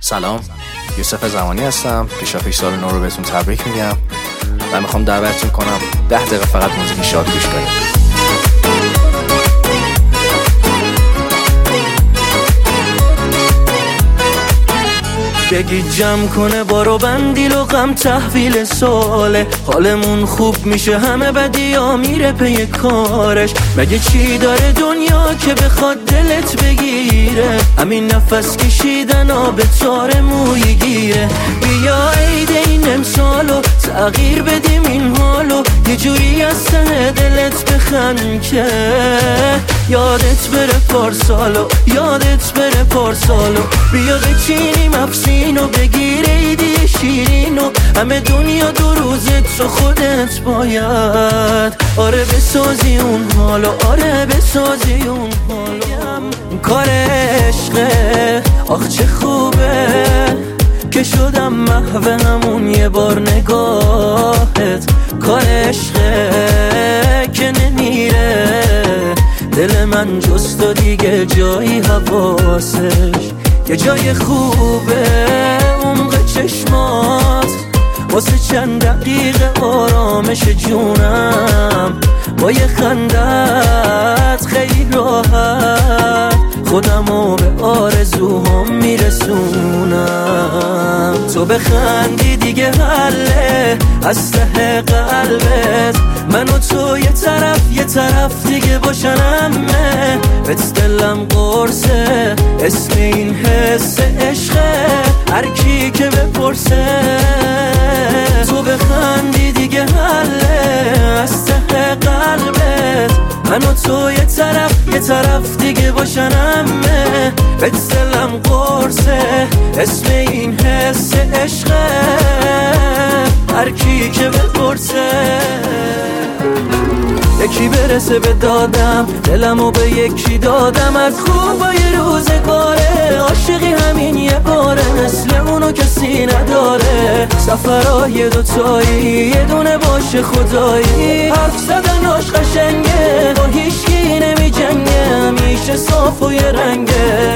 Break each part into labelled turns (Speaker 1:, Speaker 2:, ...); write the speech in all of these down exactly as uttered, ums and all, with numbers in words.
Speaker 1: سلام، یوسف زمانی هستم. پیشاپیش سال نو رو بهتون تبریک میگم و میخوام دعوتتون کنم ده دقیقه فقط موزیک شاد گوش کنید.
Speaker 2: بگی جمع کنه بارو بندیل و غم تحویل ساله، حالمون خوب میشه همه بدی ها میره پی کارش. مگه چی داره دنیا که بخواد دلت بگیره؟ همین نفس کشیدن ها به تار موی گیره. بیا عید این امسالو تغییر بدیم این حالو، یه جوری از ته دلت بخند که یادت بره پارسالو، یادت بره پارسالو. بیا بچینیم افسینو بگیر ایدی شیرینو، همه دنیا دو روزت تو خودت باید آره بسازی اون حالو، آره بسازی اون حالو. کار عشقه آخ چه خوبه که شدم محو همون یه بار نگاهت. کار عشقه که نمیره دل من جز تو دیگه جایی حواسش، یه جای خوبه عمق چشمات واسه چند دقیقه آرامش جونم. با یه خندت خیلی راحت خودمو به آرزوهام میرسونم. تو بخندی دیگه حله از ته قلبت، من و تو یه طرف یه طرف دیگه باشنمه. بهت دلم قرصه اسم این حس عشقه، هر کی که بپرسه. تو بخندی دیگه حله از ته قلبت، من و تو یه طرف یه طرف دیگه باشنمه. بهت دلم قرصه اسم این حس عشقه، هر کی که بپرسه. یکی برسه به دادم دلمو به یکی دادم، از خوبای روزگاره عاشقی همین یه باره، مثل اونو کسی نداره. سفرهای دوتایی یه دونه باشه خدایی، حرف زدناش قشنگه با هیچکی نمی جنگه، همیشه صاف و یه رنگه.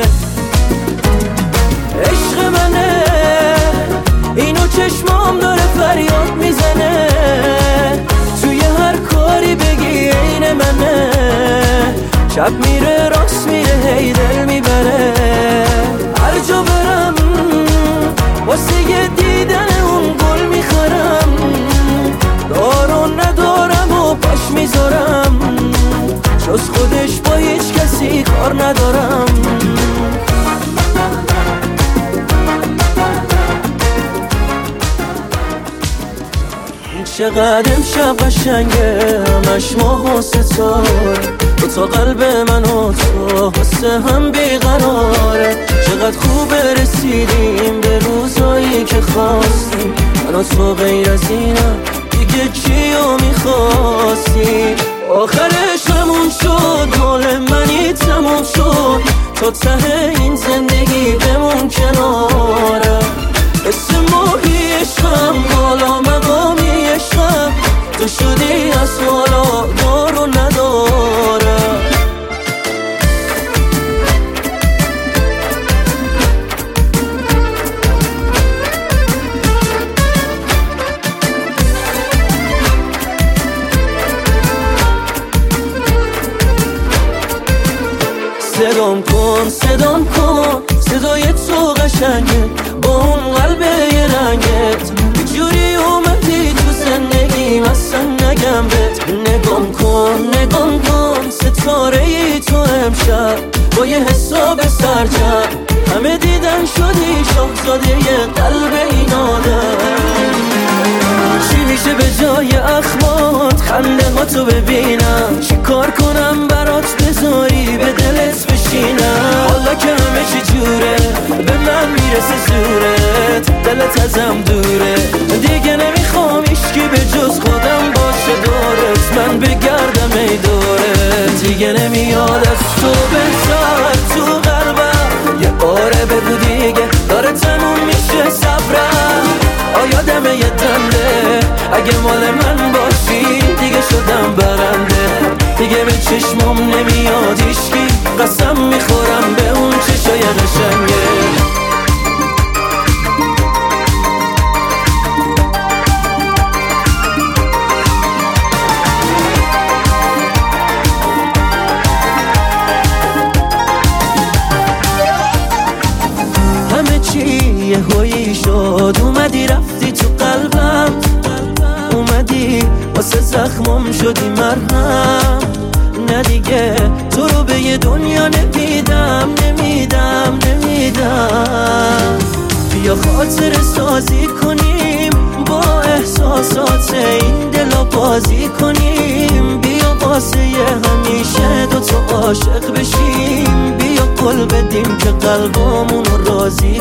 Speaker 2: عشق منه اینو چشمام داره فریاد میزنه، توی هر کاری بگی این منه. شب میره راست میره هی دل میبره، هر جا برم واسه یه دیدن اون گل میخرم. دارو ندارم و پاش میذارم، جز خودش با هیچ کسی کار ندارم. چقدر امشب قشنگه همش ماه و ستاره، تو تا قلب من و تو واسه هم بیقراره. چقدر خوبه رسیدیم به روزایی که خواستیم، من و تو غیر از اینم دیگه چیو میخواستیم. آخرش همون شد حال منی تموم شد، تا ته این زندگی بمون کنارم. اسم ماهی عشقم بالا مقامی عشقم، تو شدی از حالا دارو ندارم. صدام کن صدام کن صدای تو قشنگه با اون قلب یه رنگت، یه جوری اومدی تو زندگیم اصلا نگم بهت. نگام کن نگام کن ستاره ای تو امشب با یه حساب سرجم، همه دیدن شدی شاهزاده یه قلب این آدم. چی میشه به جای اخمات خنده ها تو ببینم؟ چی کار کنم برات بذاری به دلت بشینم؟ حالا که همه چی جوره به من میرسه زورت، دلت ازم دوره دیگه نمیخوام هیچکی به جز خودم باشه دورت. من بگردم ای دوره دیگه نمیاد از تو بهتر تو قلبم. یه باره بگو دیگه داره تموم میشه صبرم، آیا دمه یه دنده اگه مال من باشی دیگه شدم برنده. دیگه به چشمم نمیاد هیچکی، قسم میخورم به اون چشای قشنگه. هویی شد. اومدی رفتی تو قلبم، اومدی واسه زخمم شدی مرهم. نه دیگه تو رو به یه دنیا نمیدم نمیدم نمیدم. بیا خاطر سازی کنیم با احساسات این دلا بازی کنیم. بیا واسه همیشه دو تا عاشق بشیم. بیا قول بدیم که قلبمون رو راضی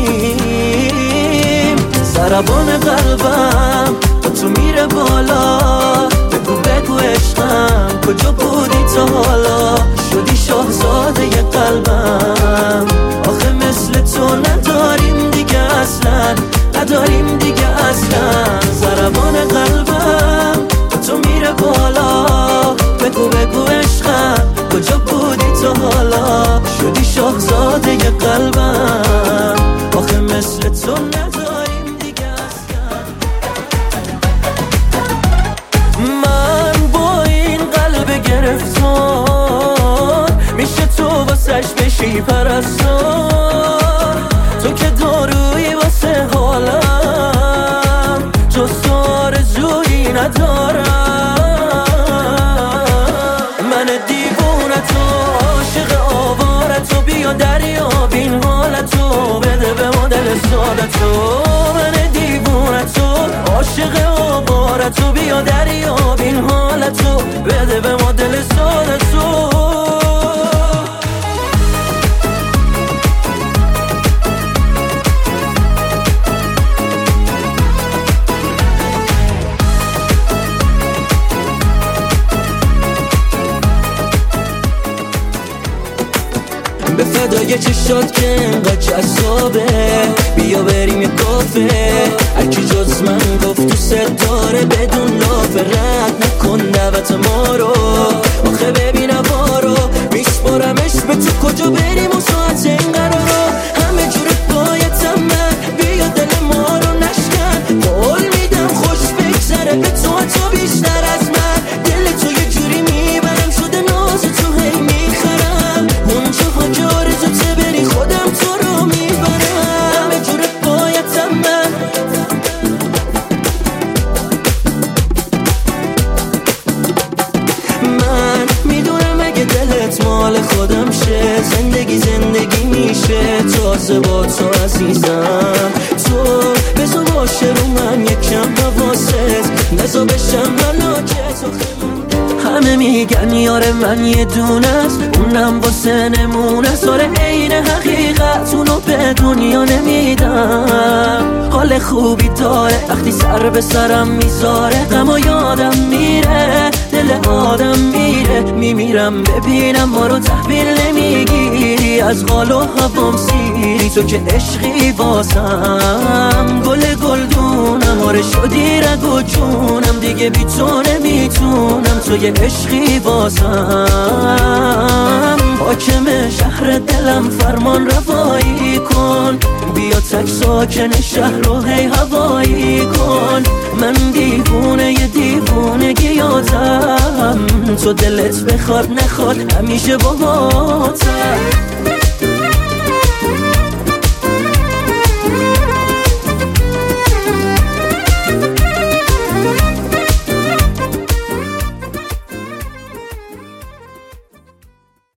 Speaker 2: کنیم. ضربان قلبم با تو میره بالا. بگو بگو عشقم کجا بودی تا حالا؟ شدی شاهزاده قلبم. آخه مثل تو نداریم دیگه اصلا، نداریم دیگه اصلا. ضربان قلبم با تو میره بالا. بگو بگو عشقم کجا بودی تا حالا؟ شدی شاهزاده قلبم. آخه مثل تو نداریم دیگه اصلا. من با این قلب گرفتار میشه تو واسش بشی پرستار. تو که دارویی واسه حالم، جز تو آرزویی ندارم. من دیوونتو عاشق آوارتو، بیا دریاب این حالتو، بده به ما دل سادتو. من دیوونتو عاشق آوارتو، بیا دریاب این حالتو، بده به ما دل سادتو. به فدای چشات که انقدر جذابه، بیا بریم یه کافه. هرکی جز من گفت تو ست داره بدون لافه. رد نکن دعوت ما رو، آخه ببینم بارو میسپارمش به تو. کجا بریم و ساعت این قرارو؟ همه جور بایدم من، بیا دل ما رو نشکن. قول میدم خوش بگذره به تو تا بیشتر از من. دل تو یه جوری میبرم شده ناز تو هی میخرم. اونجا ها که آرزو ته بری خودم تو رو میبرم. همه جور بایدم من. من میدونم اگه دلت مال خودم شه، زندگی زندگی میشه تازه با تو عزیزم. تو بزا باشه رو من یکم حواست، نزا بشم ملاکت. همه میگن یار من یه دونه است، اونم واسه نمونه. ساره عین حقیقت اونو به دنیا نمیدم. حال خوبی داره وقتی سر به سرم میذاره. غم و یادم میره دل آدم میره. میمیرم ببینم ما رو تحویل نمیگیری. از حال و هوام سیری تو که عشقی واسم. گل گلدونم آره شدی رگ و جونم. دیگه بی تو نمیتونم، تو یه عشقی واسم. حاکم شهر دلم فرمان روایی کن. بیا تک ساکن شهر رو هی هوایی کن. من دیوونه یه دیوونگی یادم. تو دلت بخواد نخواد همیشه با هاتم.